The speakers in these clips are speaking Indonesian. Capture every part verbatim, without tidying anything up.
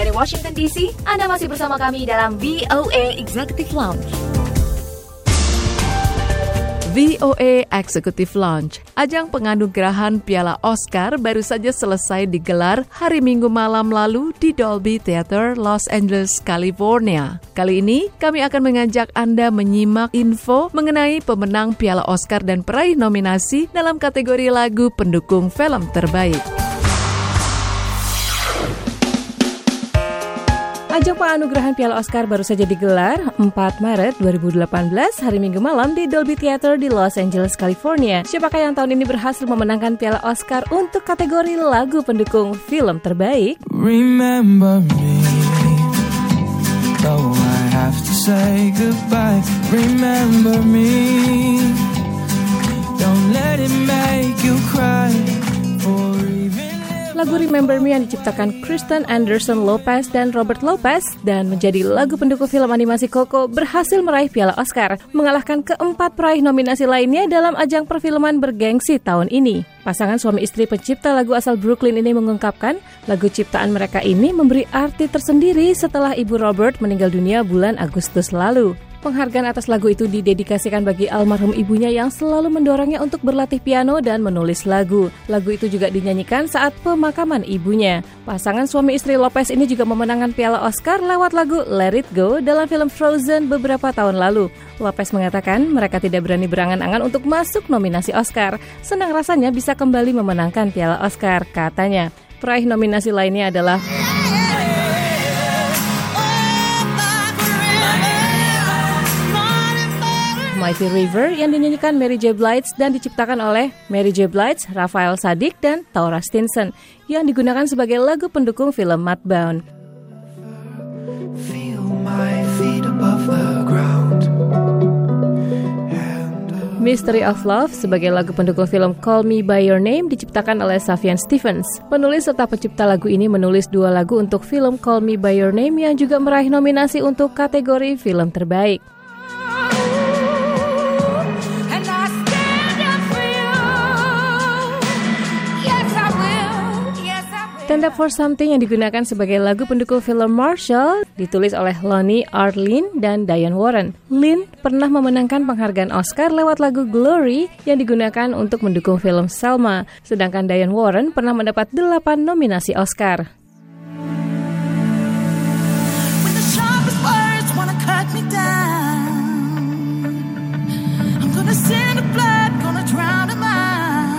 Dari Washington D C, Anda masih bersama kami dalam V O A Executive Lounge. V O A Executive Lounge, ajang penganugerahan Piala Oscar baru saja selesai digelar hari Minggu malam lalu di Dolby Theater, Los Angeles, California. Kali ini kami akan mengajak Anda menyimak info mengenai pemenang Piala Oscar dan peraih nominasi dalam kategori lagu pendukung film terbaik. Ajang penganugerahan Piala Oscar baru saja digelar empat Maret dua ribu delapan belas hari Minggu malam di Dolby Theater di Los Angeles, California. Siapakah yang tahun ini berhasil memenangkan Piala Oscar untuk kategori lagu pendukung film terbaik? Remember me, though I have to say goodbye. Remember me, don't let it make you cry. Lagu Remember Me yang diciptakan Kristen Anderson Lopez dan Robert Lopez dan menjadi lagu pendukung film animasi Coco berhasil meraih Piala Oscar, mengalahkan keempat peraih nominasi lainnya dalam ajang perfilman bergengsi tahun ini. Pasangan suami istri pencipta lagu asal Brooklyn ini mengungkapkan lagu ciptaan mereka ini memberi arti tersendiri setelah ibu Robert meninggal dunia bulan Agustus lalu. Penghargaan atas lagu itu didedikasikan bagi almarhum ibunya yang selalu mendorongnya untuk berlatih piano dan menulis lagu. Lagu itu juga dinyanyikan saat pemakaman ibunya. Pasangan suami istri Lopez ini juga memenangkan Piala Oscar lewat lagu Let It Go dalam film Frozen beberapa tahun lalu. Lopez mengatakan mereka tidak berani berangan-angan untuk masuk nominasi Oscar. Senang rasanya bisa kembali memenangkan Piala Oscar, katanya. Peraih nominasi lainnya adalah Mighty River yang dinyanyikan Mary J. Blige dan diciptakan oleh Mary J. Blige, Raphael Saadiq, dan Taura Stinson yang digunakan sebagai lagu pendukung film Mudbound. Feel my feet above the ground. Mystery of Love sebagai lagu pendukung film Call Me By Your Name diciptakan oleh Sufjan Stevens. Penulis serta pencipta lagu ini menulis dua lagu untuk film Call Me By Your Name yang juga meraih nominasi untuk kategori film terbaik. Stand Up For Something yang digunakan sebagai lagu pendukung film Marshall ditulis oleh Lonnie Arlene dan Diane Warren. Lynn pernah memenangkan penghargaan Oscar lewat lagu Glory yang digunakan untuk mendukung film Selma, sedangkan Diane Warren pernah mendapat delapan nominasi Oscar. When the sharpest words wanna cut me down, I'm gonna send the blood, gonna drown them out.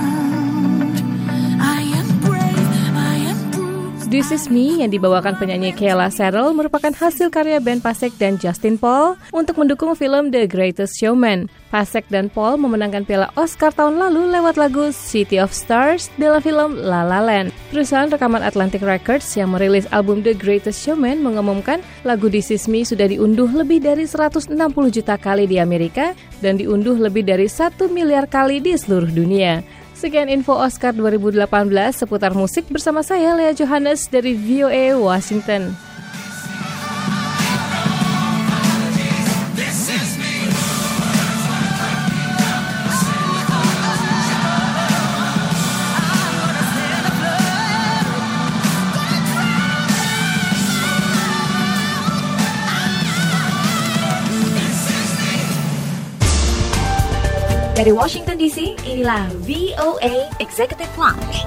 This Is Me yang dibawakan penyanyi Keala Settle merupakan hasil karya Ben Pasek dan Justin Paul untuk mendukung film The Greatest Showman. Pasek dan Paul memenangkan Piala Oscar tahun lalu lewat lagu City of Stars dalam film La La Land. Perusahaan rekaman Atlantic Records yang merilis album The Greatest Showman mengumumkan lagu This Is Me sudah diunduh lebih dari seratus enam puluh juta kali di Amerika dan diunduh lebih dari satu miliar kali di seluruh dunia. Sekian info Oscar dua ribu delapan belas seputar musik bersama saya Lea Johannes dari V O A Washington. Dari Washington D C, inilah V O A Executive Lounge.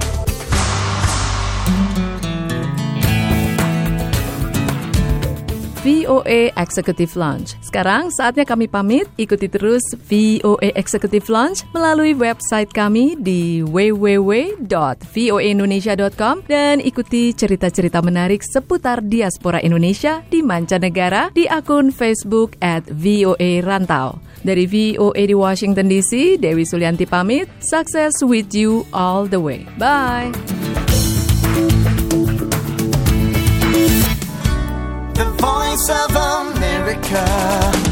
V O A Executive Lounge. Sekarang saatnya kami pamit. Ikuti terus V O A Executive Lounge melalui website kami di w w w dot v o a indonesia dot com dan ikuti cerita-cerita menarik seputar diaspora Indonesia di mancanegara di akun Facebook at V O A Rantau. Dari V O A di Washington D C, Dewi Sulianti pamit. Success with you all the way. Bye. The Voice of America.